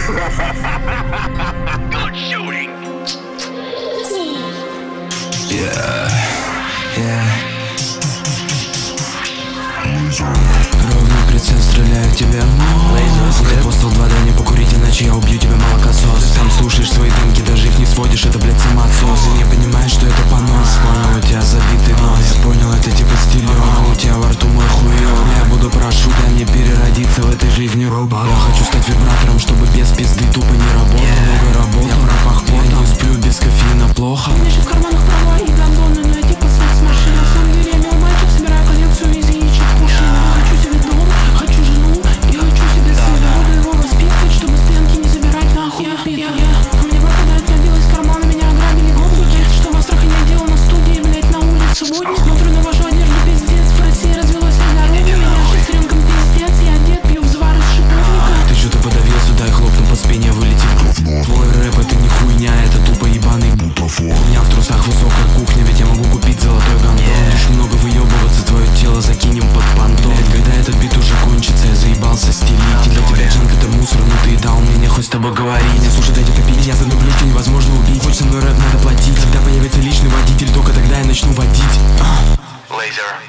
Good shooting. Ровный прицел, стреляю тебе в нос. Апостол 2, дай мне покурить, иначе я убью тебя, молокосос. Сам слушаешь свои демки, даже их не сводишь, это, блядь, самоотсос. И не понимаешь, что это понос. Понял, у тебя забитый нос. Я понял, это типа стилёво. У тебя во рту мой хуёв. Я буду прошу, дай мне переродиться в этой жизни робот. Я хочу стать вибратором, чтобы без пизды тупо не работал. Много работал, я пропах потом. Я не сплю без кофеина, плохо. У меня еще в карманах права и гондоны, но я типа секс-машина. На самом деле я мил мальчик, собираю коллекцию из яичек с кувшина. Хочу себе дом, хочу жену и хочу себе сына. Буду его воспитывать, чтобы с пьянки не забирать нахуй. А мне выпадает мобила из кармана, меня ограбили гопники. Что в Астрахани я делал на студии, блять, на улице будни. Смотрю на вашу одежду, пиздец, в России развелось озорение. Меня шестеренком пиздец, я одет, пью взвар из шиповника. Ты что-то подавился, дай хлопну по спине, вылетит. Твой рэп это не хуйня, это тупо ебаный бутафор. У меня в трусах высокая кухня, ведь я могу купить золотой гондон. Будешь много выебываться, твое тело закинем под понтон. Когда этот бит уже кончится, я заебался стелить. Для тебя джанк это мусор, но ты дал мне нехуй с тобой говорить. Не слушай, дайте попить, я заблюблю, что невозможно убить. Хочешь со мной рэп, надо платить. Когда появится личный водитель, только тогда я начну водить. Laser.